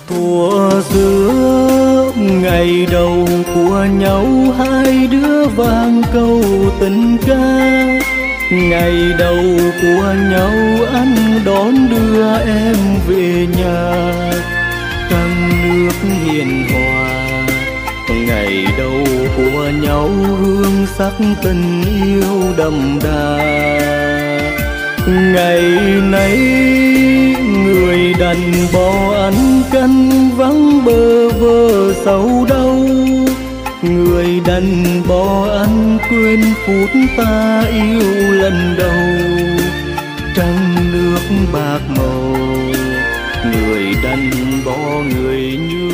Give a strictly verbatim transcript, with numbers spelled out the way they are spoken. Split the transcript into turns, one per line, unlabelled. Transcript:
Thuở xưa ngày đầu của nhau hai đứa vang câu tình ca. Ngày đầu của nhau anh đón đưa em về nhà, trăng nước hiền hòa. Ngày đầu của nhau hương sắc tình yêu đậm đà. Ngày nay người đành bỏ anh canh vắng bơ vơ sầu đau. Người đành bỏ anh quên phút ta yêu lần đầu. Trăng nước bạc màu, người đành bỏ người như